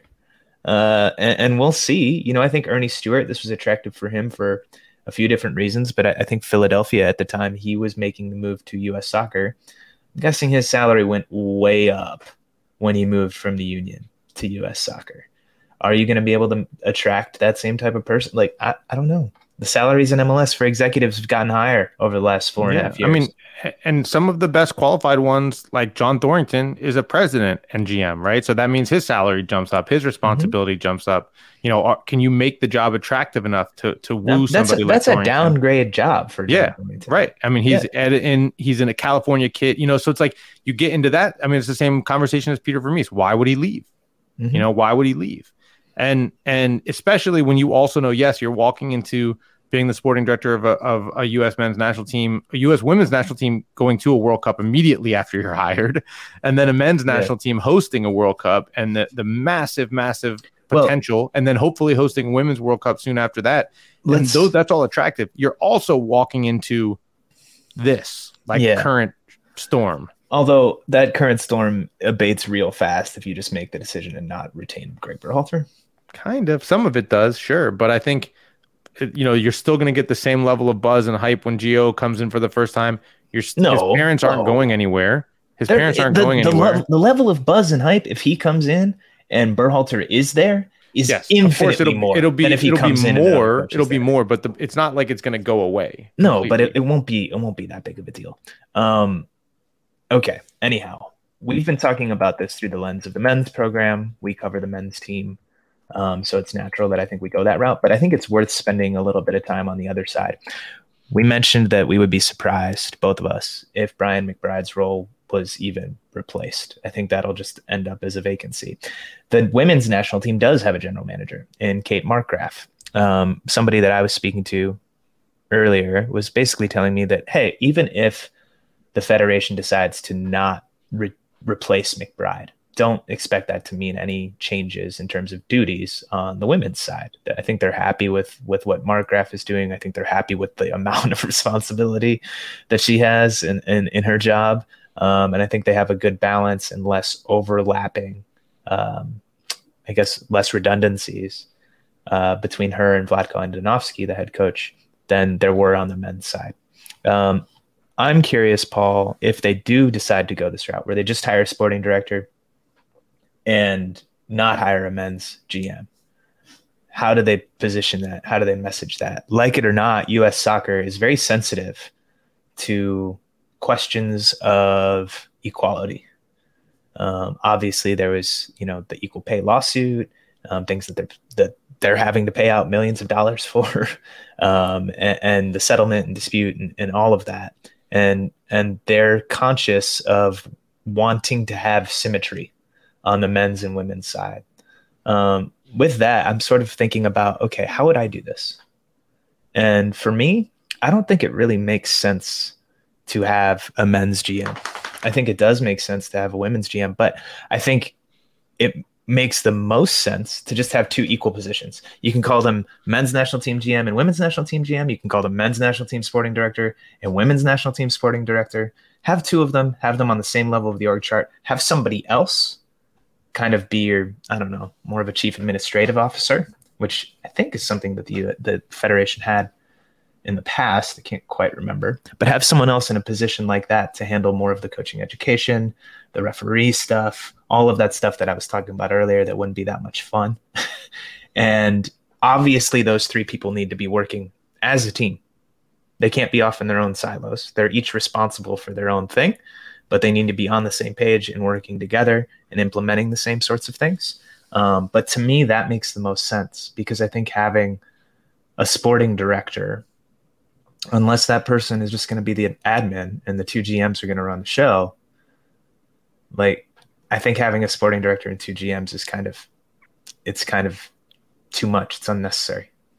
And we'll see. I think Ernie Stewart, this was attractive for him for a few different reasons, but I think Philadelphia at the time he was making the move to U.S. soccer, I'm guessing his salary went way up when he moved from the Union to U.S. soccer. Are you going to be able to attract that same type of person? Like, I don't know. The salaries in MLS for executives have gotten higher over the last 4.5 years. I mean, and some of the best qualified ones, like John Thornton, is a president and GM, right? So that means his salary jumps up, his responsibility jumps up. Can you make the job attractive enough to woo somebody like that's Thornton? a downgrade job for John Thornton. Right. I mean, he's in a California kid, so it's like you get into that. I mean, it's the same conversation as Peter Vermees. Why would he leave? Why would he leave? And especially when you also know, yes, you're walking into being the sporting director of a U.S. men's national team, a U.S. women's national team going to a World Cup immediately after you're hired, and then a men's national team hosting a World Cup, and the massive potential, and then hopefully hosting a women's World Cup soon after that. And that's all attractive. You're also walking into this current storm. Although that current storm abates real fast if you just make the decision and not retain Greg Berhalter. Kind of. Some of it does, sure. But I think, you're still going to get the same level of buzz and hype when Gio comes in for the first time. His parents aren't going anywhere. His parents aren't going anywhere. The level of buzz and hype, if he comes in and Berhalter is there, is infinitely more. It'll be more, but it's not like it's going to go away. No, completely. But it won't be that big of a deal. Okay. Anyhow, we've been talking about this through the lens of the men's program. We cover the men's team. So it's natural that I think we go that route, but I think it's worth spending a little bit of time on the other side. We mentioned that we would be surprised, both of us, if Brian McBride's role was even replaced. I think that'll just end up as a vacancy. The women's national team does have a general manager in Kate Markgraf. Somebody that I was speaking to earlier was basically telling me that, hey, even if the federation decides to not replace McBride, don't expect that to mean any changes in terms of duties on the women's side. I think they're happy with what Markgraf is doing. I think they're happy with the amount of responsibility that she has in her job. And I think they have a good balance and less overlapping, less redundancies between her and Vlatko Andonovski, the head coach, than there were on the men's side. I'm curious, Paul, if they do decide to go this route where they just hire a sporting director and not hire a men's GM. How do they position that? How do they message that? Like it or not, U.S. soccer is very sensitive to questions of equality. Obviously, there was, the equal pay lawsuit, things that they're having to pay out millions of dollars for, and the settlement and dispute and all of that. And they're conscious of wanting to have symmetry on the men's and women's side. With that, I'm sort of thinking about, okay, how would I do this? And for me, I don't think it really makes sense to have a men's GM. I think it does make sense to have a women's GM, but I think it makes the most sense to just have two equal positions. You can call them men's national team GM and women's national team GM. You can call them men's national team sporting director and women's national team sporting director. Have two of them, have them on the same level of the org chart. Have somebody else kind of be your, more of a chief administrative officer, which I think is something that the Federation had in the past. I can't quite remember, but have someone else in a position like that to handle more of the coaching education, the referee stuff, all of that stuff that I was talking about earlier that wouldn't be that much fun. And obviously those three people need to be working as a team. They can't be off in their own silos. They're each responsible for their own thing, but they need to be on the same page and working together and implementing the same sorts of things. But to me, that makes the most sense, because I think having a sporting director, unless that person is just going to be the admin and the two GMs are going to run the show, I think having a sporting director and two GMs is kind of too much. It's unnecessary.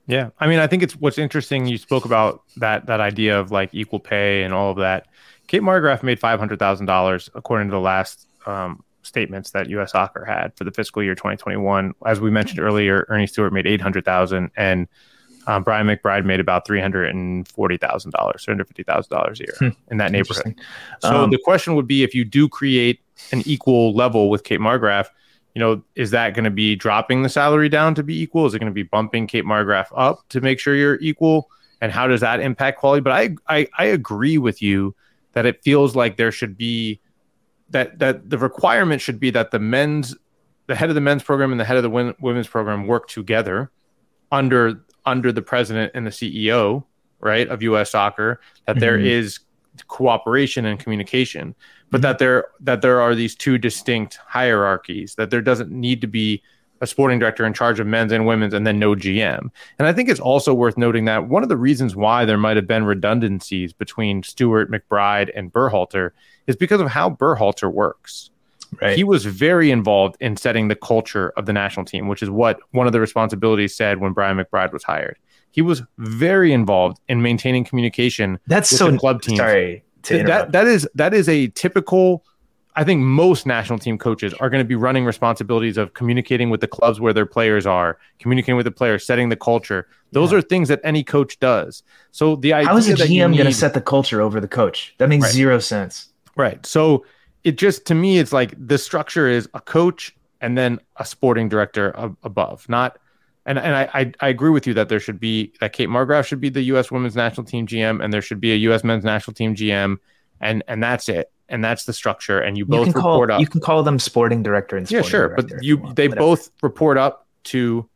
Yeah. I mean, I think it's what's interesting. You spoke about that idea of like equal pay and all of that. Kate Margraf made $500,000 according to the last statements that U.S. Soccer had for the fiscal year 2021. As we mentioned earlier, Ernie Stewart made $800,000 and Brian McBride made about $340,000, $350,000 a year in that neighborhood. So the question would be, if you do create an equal level with Kate Margraf, is that going to be dropping the salary down to be equal? Is it going to be bumping Kate Margraf up to make sure you're equal? And how does that impact quality? But I agree with you that it feels like there should be that the requirement should be that the head of the men's program and the head of the women's program work together under the president and the CEO, right, of U.S. Soccer, that there is cooperation and communication, but that there are these two distinct hierarchies, that there doesn't need to be a sporting director in charge of men's and women's and then no GM. And I think it's also worth noting that one of the reasons why there might have been redundancies between Stewart, McBride, and Berhalter is because of how Berhalter works. Right. He was very involved in setting the culture of the national team, which is what one of the responsibilities said when Brian McBride was hired. He was very involved in maintaining communication with the club team. Sorry to interrupt. That is a typical. I think most national team coaches are going to be running responsibilities of communicating with the clubs where their players are, communicating with the players, setting the culture. Those are things that any coach does. So the idea how is a GM going to set the culture over the coach? That makes zero sense. Right. So it just, to me, it's like the structure is a coach and then a sporting director above. Not, and I agree with you that there should be, that Kate Margraf should be the U.S. Women's National Team GM, and there should be a U.S. Men's National Team GM, and that's it. And that's the structure. And you both report up. You can call them sporting director and sporting director. But they both report up to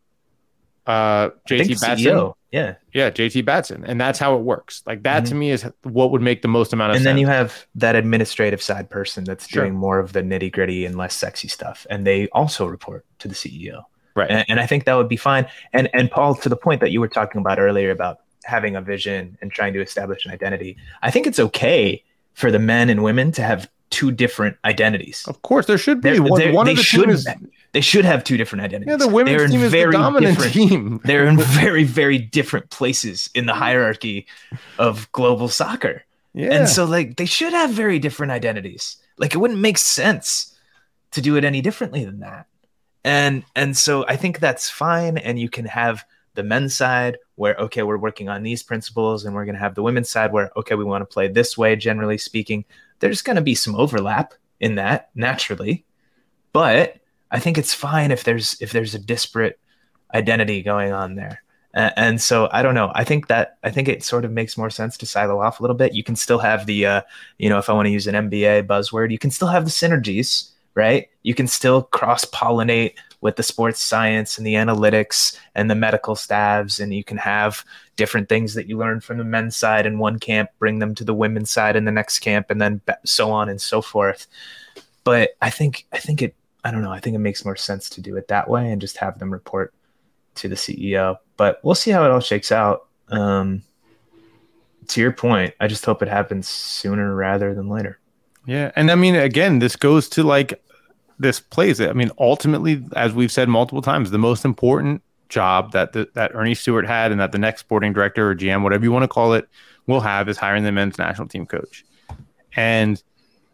JT Batson. CEO. Yeah, JT Batson. And that's how it works. Like that to me is what would make the most amount of sense. And then you have that administrative side person that's doing more of the nitty gritty and less sexy stuff. And they also report to the CEO. Right. And I think that would be fine. And Paul, to the point that you were talking about earlier about having a vision and trying to establish an identity, I think it's okay for the men and women to have two different identities. Of course, there should be. They should have two different identities. Yeah, the women's team is the dominant team. They're in very, very different places in the hierarchy of global soccer. Yeah. And so they should have very different identities. Like it wouldn't make sense to do it any differently than that. And so I think that's fine. And you can have the men's side where, okay, we're working on these principles, and we're going to have the women's side where, okay, we want to play this way, generally speaking. There's going to be some overlap in that naturally, but I think it's fine if there's a disparate identity going on there. And so I don't know. I think it sort of makes more sense to silo off a little bit. You can still have the, if I want to use an MBA buzzword, you can still have the synergies, right? You can still cross-pollinate with the sports science and the analytics and the medical staffs, and you can have different things that you learn from the men's side in one camp, bring them to the women's side in the next camp, and then so on and so forth. But I think it makes more sense to do it that way and just have them report to the CEO. But we'll see how it all shakes out. To your point, I just hope it happens sooner rather than later. Yeah. And I mean, again, this goes to this plays it. I mean, ultimately, as we've said multiple times, the most important job that Ernie Stewart had and that the next sporting director or GM, whatever you want to call it, will have is hiring the men's national team coach. And,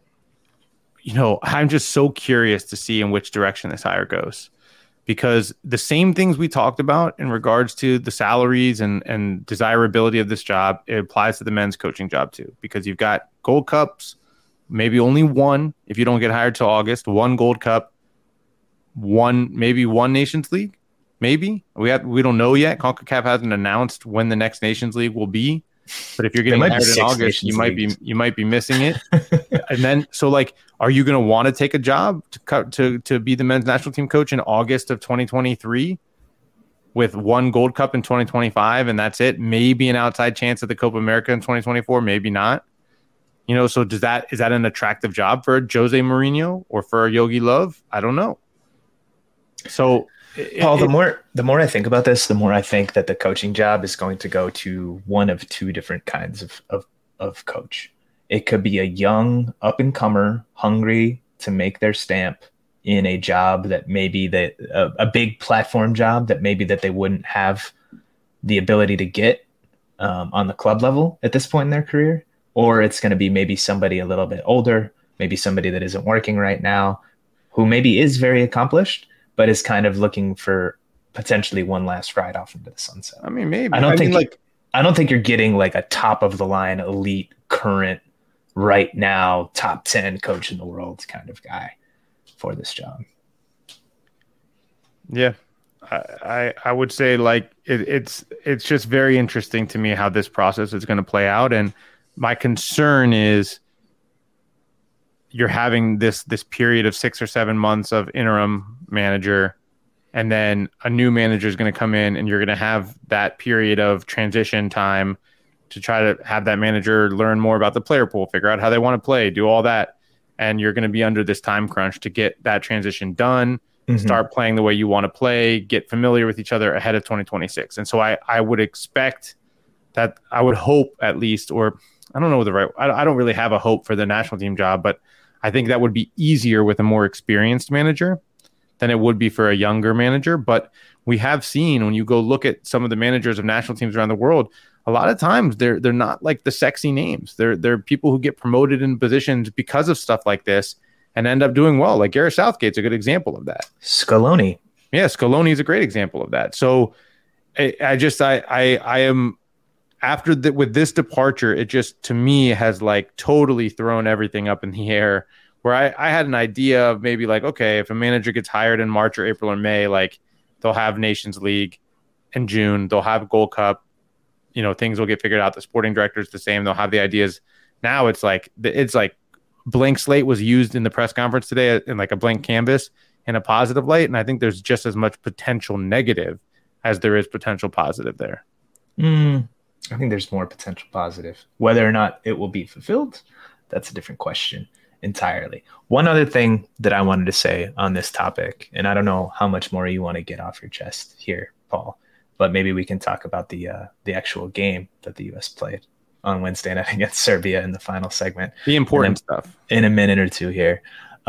I'm just so curious to see in which direction this hire goes, because the same things we talked about in regards to the salaries and desirability of this job, it applies to the men's coaching job too, because you've got Gold Cups, maybe only one if you don't get hired till August, one Gold Cup, maybe one Nations League, maybe. We don't know yet. CONCACAF hasn't announced when the next Nations League will be. But if you're getting hired in August, you might be missing it. And then are you going to want to take a job to be the men's national team coach in August of 2023 with one Gold Cup in 2025 and that's it? Maybe an outside chance at the Copa America in 2024, maybe not. So is that an attractive job for Jose Mourinho or for Yogi Löw? I don't know. So, Paul, the more I think about this, the more I think that the coaching job is going to go to one of two different kinds of coach. It could be a young up-and-comer, hungry to make their stamp in a job that maybe a big platform job that maybe that they wouldn't have the ability to get on the club level at this point in their career, or it's going to be maybe somebody a little bit older, maybe somebody that isn't working right now, who maybe is very accomplished, but is kind of looking for potentially one last ride off into the sunset. I mean, maybe. I don't think you're getting like a top of the line, elite, current, right now, top 10 coach in the world kind of guy for this job. Yeah. I would say like it's just very interesting to me how this process is going to play out. And my concern is you're having this period of 6 or 7 months of interim manager, and then a new manager is going to come in, and you're going to have that period of transition time to try to have that manager learn more about the player pool, figure out how they want to play, do all that. And you're going to be under this time crunch to get that transition done, start playing the way you want to play, get familiar with each other ahead of 2026. And so I would expect that, I would hope at least, or I don't know I don't really have a hope for the national team job, but I think that would be easier with a more experienced manager than it would be for a younger manager. But we have seen, when you go look at some of the managers of national teams around the world, a lot of times they're not like the sexy names. They're people who get promoted in positions because of stuff like this and end up doing well. Like Gareth Southgate's a good example of that. Scaloni. Yeah, Scaloni is a great example of that. So I am after that with this departure, it just to me has like totally thrown everything up in the air. Where I had an idea of maybe like, okay, if a manager gets hired in March or April or May, like they'll have Nations League in June, they'll have Gold Cup, things will get figured out. The sporting director's the same. They'll have the ideas. Now it's like blank slate was used in the press conference today in like a blank canvas in a positive light. And I think there's just as much potential negative as there is potential positive there. I think there's more potential positive. Whether or not it will be fulfilled, that's a different question entirely. One other thing that I wanted to say on this topic, and I don't know how much more you want to get off your chest here, Paul, but maybe we can talk about the actual game that the U.S. played on Wednesday night against Serbia in the final segment. The important stuff. In a minute or two here.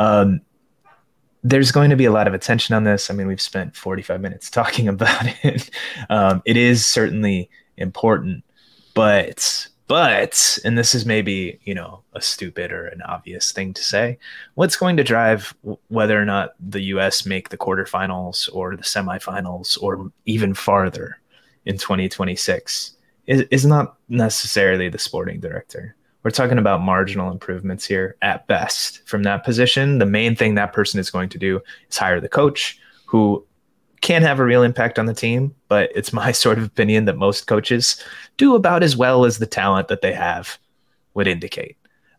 There's going to be a lot of attention on this. I mean, we've spent 45 minutes talking about it. It is certainly important, but, and this is maybe, a stupid or an obvious thing to say, what's going to drive whether or not the U.S. make the quarterfinals or the semifinals or even farther in 2026 is not necessarily the sporting director. We're talking about marginal improvements here at best. From that position, the main thing that person is going to do is hire the coach, who can have a real impact on the team, but it's my sort of opinion that most coaches do about as well as the talent that they have would indicate.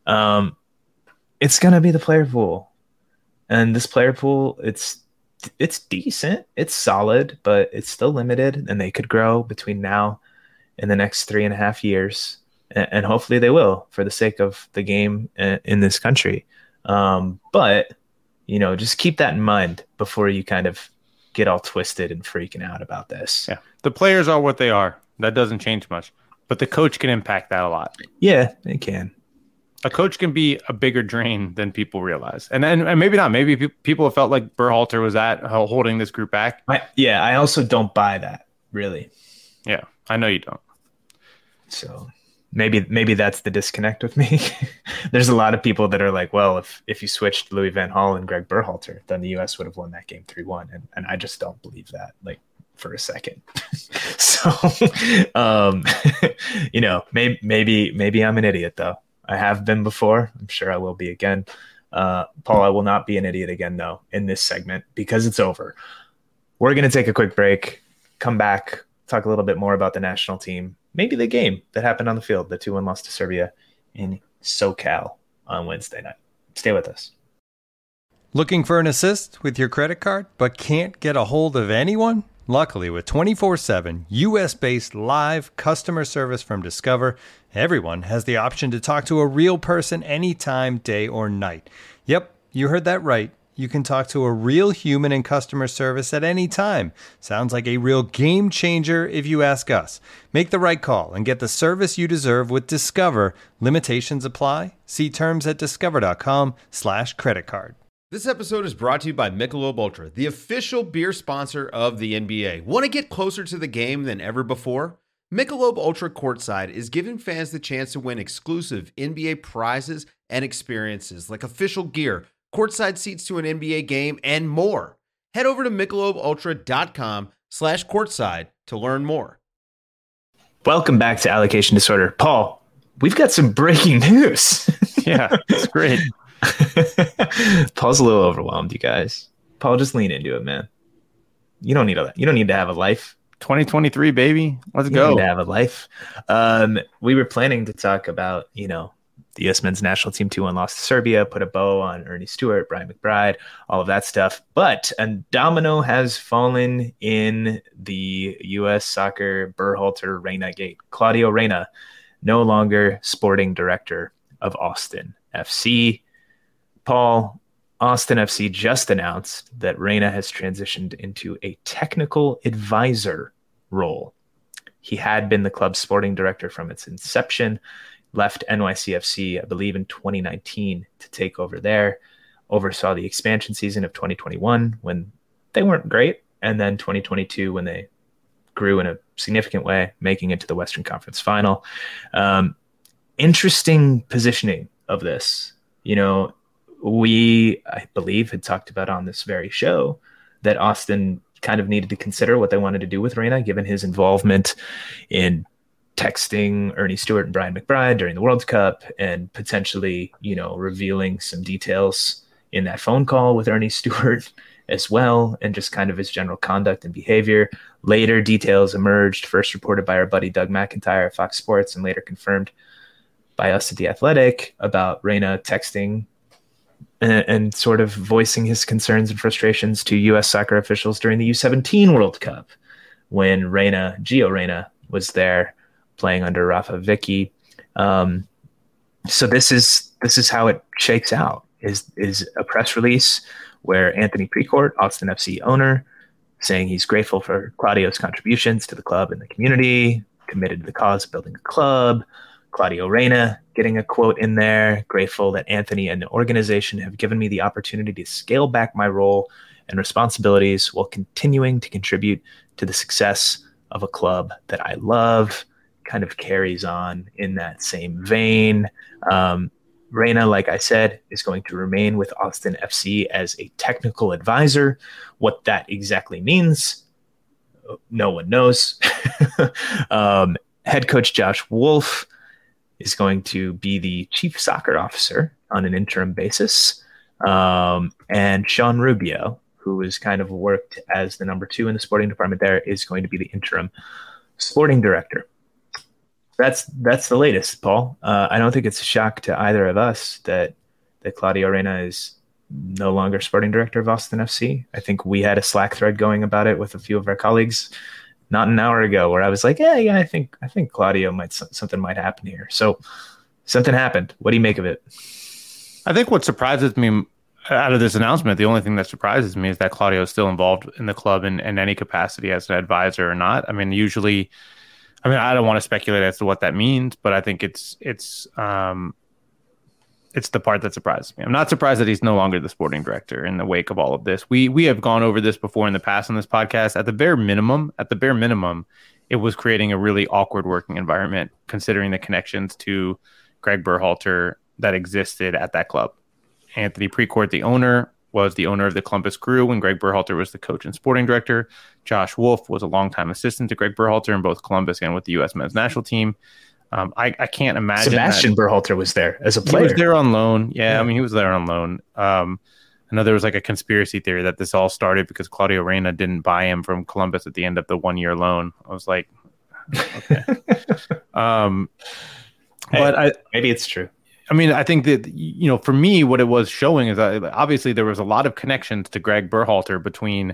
It's going to be the player pool. And this player pool, it's decent, it's solid, but it's still limited, and they could grow between now and the next 3.5 years. And hopefully they will, for the sake of the game in this country. But, just keep that in mind before you kind of get all twisted and freaking out about this. Yeah. The players are what they are. That doesn't change much. But the coach can impact that a lot. Yeah, it can. A coach can be a bigger drain than people realize. And maybe not. Maybe people have felt like Berhalter was holding this group back. I also don't buy that, really. Yeah, I know you don't. So maybe that's the disconnect with me. There's a lot of people that are like, well, if you switched Louis van Gaal and Greg Berhalter, then the U.S. would have won that game 3-1. And I just don't believe that, like, for a second. So, maybe I'm an idiot, though. I have been before. I'm sure I will be again. Paul, I will not be an idiot again, though, in this segment, because it's over. We're going to take a quick break, come back, talk a little bit more about the national team, maybe the game that happened on the field, the 2-1 loss to Serbia in SoCal on Wednesday night. Stay with us. Looking for an assist with your credit card, but can't get a hold of anyone? Luckily, with 24/7 U.S.-based live customer service from Discover, everyone has the option to talk to a real person anytime, day or night. Yep, you heard that right. You can talk to a real human in customer service at any time. Sounds like a real game changer if you ask us. Make the right call and get the service you deserve with Discover. Limitations apply. See terms at discover.com/creditcard. This episode is brought to you by Michelob Ultra, the official beer sponsor of the NBA. Want to get closer to the game than ever before? Michelob Ultra Courtside is giving fans the chance to win exclusive NBA prizes and experiences like official gear, courtside seats to an NBA game, and more. Head over to MichelobUltra.com/courtside to learn more. Welcome back to Allocation Disorder. Paul, we've got some breaking news. Yeah, it's great. Paul's a little overwhelmed, you guys. Paul, just lean into it, man. You don't need to have a life. 2023, baby. Let's You go. don't need to have a life. We were planning to talk about, the U.S. men's national team 2-1 loss to Serbia, put a bow on Ernie Stewart, Brian McBride, all of that stuff. But a domino has fallen in the U.S. soccer Berhalter Reina gate. Claudio Reyna, no longer sporting director of Austin FC. Paul, Austin FC just announced that Reyna has transitioned into a technical advisor role. He had been the club's sporting director from its inception, left NYCFC, I believe, in 2019 to take over there, oversaw the expansion season of 2021 when they weren't great, and then 2022 when they grew in a significant way, making it to the Western Conference Final. Interesting positioning of this. We, I believe, had talked about on this very show that Austin kind of needed to consider what they wanted to do with Reyna, given his involvement in texting Ernie Stewart and Brian McBride during the World Cup and potentially, revealing some details in that phone call with Ernie Stewart as well, and just kind of his general conduct and behavior. Later details emerged, first reported by our buddy Doug McIntyre at Fox Sports and later confirmed by us at The Athletic, about Reyna texting and sort of voicing his concerns and frustrations to U.S. soccer officials during the U17 World Cup when Gio Reyna, was there playing under Rafa Vicky. So this is how it shakes out, is a press release where Anthony Precourt, Austin FC owner, saying he's grateful for Claudio's contributions to the club and the community, committed to the cause of building a club. Claudio Reyna getting a quote in there, grateful that Anthony and the organization have given me the opportunity to scale back my role and responsibilities while continuing to contribute to the success of a club that I love. Kind of carries on in that same vein. Reyna, like I said, is going to remain with Austin FC as a technical advisor. What that exactly means, no one knows. Head coach Josh Wolf is going to be the chief soccer officer on an interim basis. And Sean Rubio, who has kind of worked as the number 2 in the sporting department there, is going to be the interim sporting director. That's the latest, Paul. I don't think it's a shock to either of us that Claudio Reyna is no longer sporting director of Austin FC. I think we had a Slack thread going about it with a few of our colleagues not an hour ago, where I was like, yeah, I think Claudio something might happen here. So something happened. What do you make of it? I think what surprises me out of this announcement, the only thing that surprises me is that Claudio is still involved in the club in any capacity as an advisor or not. I mean, usually, I don't want to speculate as to what that means, but I think it's the part that surprises me. I'm not surprised that he's no longer the sporting director in the wake of all of this. We have gone over this before in the past on this podcast. At the bare minimum, it was creating a really awkward working environment, considering the connections to Greg Berhalter that existed at that club. Anthony Precourt, the owner, was the owner of the Columbus Crew when Greg Berhalter was the coach and sporting director. Josh Wolf was a longtime assistant to Greg Berhalter in both Columbus and with the U.S. men's national team. I can't imagine Sebastian Berhalter was there as a player. He was there on loan. Yeah. He was there on loan. I know there was like a conspiracy theory that this all started because Claudio Reyna didn't buy him from Columbus at the end of the 1-year loan. I was like, okay. But maybe it's true. I think that, for me, what it was showing is that obviously there was a lot of connections to Greg Berhalter between,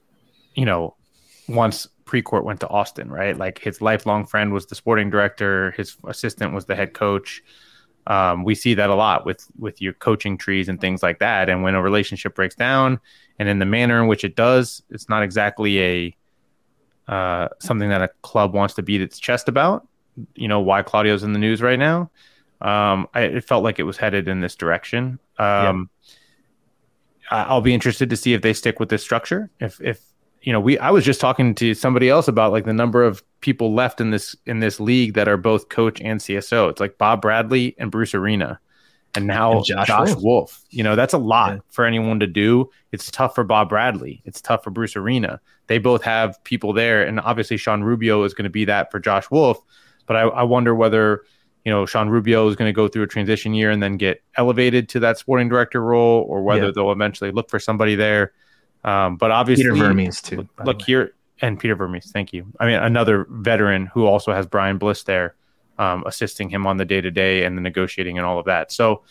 once Precourt went to Austin, right? Like his lifelong friend was the sporting director. His assistant was the head coach. We see that a lot with your coaching trees and things like that. And when a relationship breaks down and in the manner in which it does, it's not exactly something that a club wants to beat its chest about. Why Claudio's in the news right now. It felt like it was headed in this direction. I'll be interested to see if they stick with this structure. If I was just talking to somebody else about like the number of people left in this league that are both coach and CSO. It's like Bob Bradley and Bruce Arena, and now And Josh Wolf. That's a lot for anyone to do. It's tough for Bob Bradley. It's tough for Bruce Arena. They both have people there, and obviously Sean Rubio is going to be that for Josh Wolf. But I wonder whether Sean Rubio is going to go through a transition year and then get elevated to that sporting director role, or whether they'll eventually look for somebody there. But obviously, Peter Vermes too. Look here, and Peter Vermes, thank you. I mean, another veteran who also has Brian Bliss there, assisting him on the day-to-day and the negotiating and all of that. So,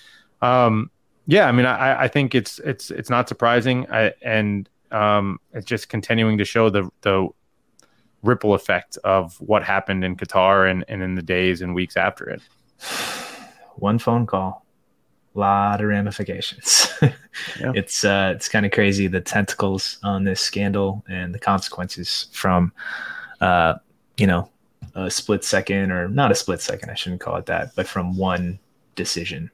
I think it's not surprising, it's just continuing to show the ripple effect of what happened in Qatar and in the days and weeks after it. One phone call, a lot of ramifications. Yeah. It's kind of crazy, the tentacles on this scandal and the consequences from a split second, or not a split second, I shouldn't call it that, but from one decision.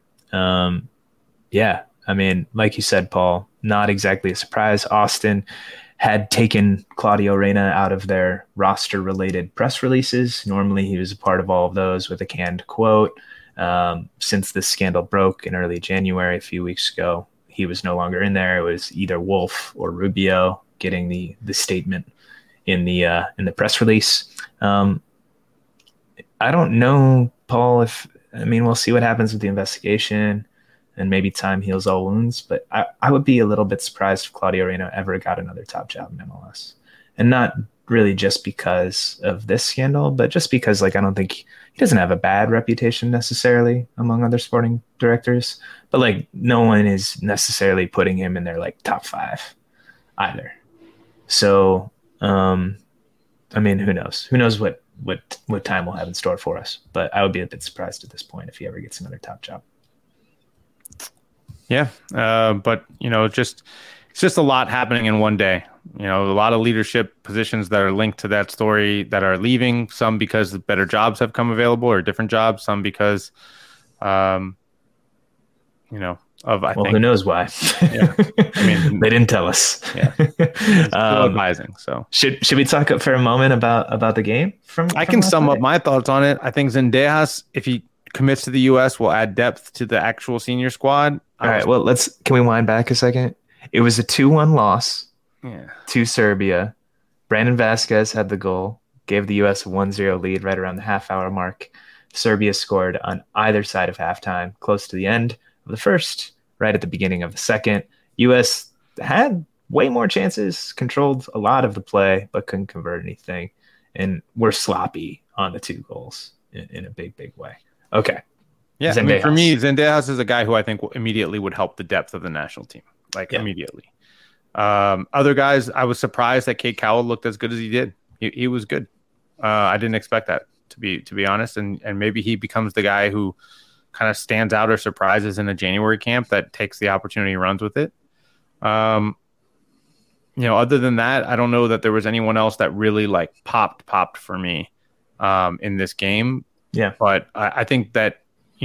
I mean, like you said, Paul, not exactly a surprise. Austin had taken Claudio Reyna out of their roster-related press releases. Normally, he was a part of all of those with a canned quote. Since this scandal broke in early January, a few weeks ago, he was no longer in there. It was either Wolf or Rubio getting the statement in the press release. I don't know, Paul, we'll see what happens with the investigation, and maybe time heals all wounds, but I would be a little bit surprised if Claudio Reyna ever got another top job in MLS. And not really just because of this scandal, but just because I don't think he doesn't have a bad reputation necessarily among other sporting directors, but no one is necessarily putting him in their top 5 either. So, who knows? Who knows what time we'll have in store for us, but I would be a bit surprised at this point if he ever gets another top job. Yeah. But it's just a lot happening in one day. A lot of leadership positions that are linked to that story that are leaving, some because better jobs have come available or different jobs, some because, who knows why? Yeah. They didn't tell us. Yeah. It's advising. So should we talk for a moment about the game? I can sum up my thoughts on it. I think Zendejas, if he commits to the U.S., will add depth to the actual senior squad. All right. Well, can we wind back a second? It was a 2-1 loss to Serbia. Brandon Vasquez had the goal, gave the U.S. a 1-0 lead right around the half-hour mark. Serbia scored on either side of halftime, close to the end of the first, right at the beginning of the second. U.S. had way more chances, controlled a lot of the play, but couldn't convert anything. And were sloppy on the 2 goals in a big, big way. Okay. Yeah, Zendejas. For me, Zendejas is a guy who I think immediately would help the depth of the national team, immediately. Other guys, I was surprised that Cade Cowell looked as good as he did. He was good. I didn't expect that, to be honest, and maybe he becomes the guy who kind of stands out or surprises in a January camp that takes the opportunity and runs with it. Other than that, I don't know that there was anyone else that really popped for me in this game. Yeah, but I think that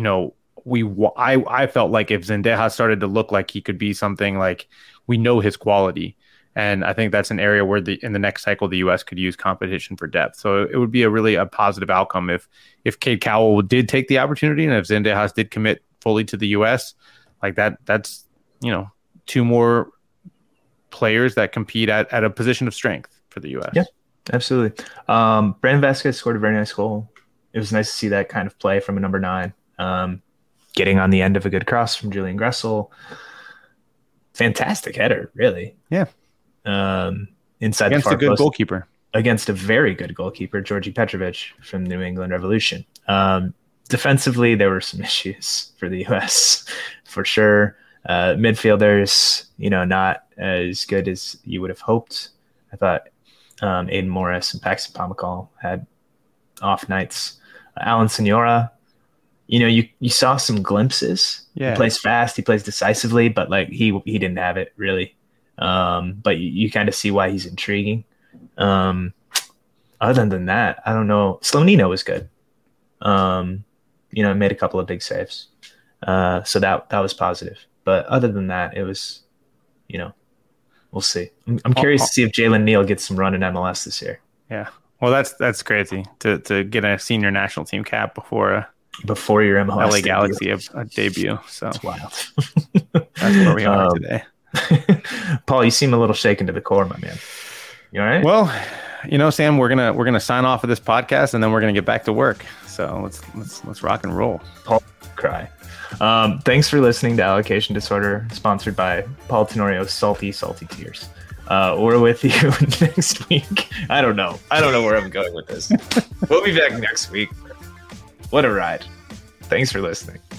I felt like if Zendejas started to look like he could be something, we know his quality, and I think that's an area where in the next cycle the U.S. could use competition for depth. So it would be a positive outcome if Cade Cowell did take the opportunity, and if Zendejas did commit fully to the U.S. That's 2 more players that compete at a position of strength for the U.S. Yeah, absolutely. Brandon Vasquez scored a very nice goal. It was nice to see that kind of play from a number 9. Getting on the end of a good cross from Julian Gressel. Fantastic header, really. Yeah. Inside against the far a good post, goalkeeper. Against a very good goalkeeper, Georgi Petrovic from New England Revolution. Defensively, there were some issues for the U.S. for sure. Midfielders, not as good as you would have hoped. I thought Aiden Morris and Paxton Pomykal had off nights. Alan Senora, you saw some glimpses. Yeah. He plays fast, he plays decisively, but he didn't have it really. But you kind of see why he's intriguing. Other than that, I don't know. Slonino was good. Made a couple of big saves. So that was positive. But other than that, it was, we'll see. I'm curious to see if Jalen Neal gets some run in MLS this year. Yeah. Well, that's crazy to get a senior national team cap before your MLS LA Galaxy a debut. So it's wild. That's where we are today. Paul, you seem a little shaken to the core, my man. You all right? Well, Sam, we're gonna sign off of this podcast and then we're gonna get back to work. So let's rock and roll. Paul, cry. Thanks for listening to Allocation Disorder, sponsored by Paul Tenorio's Salty Tears. We're with you next week. I don't know where I'm going with this. We'll be back next week. What a ride. Thanks for listening.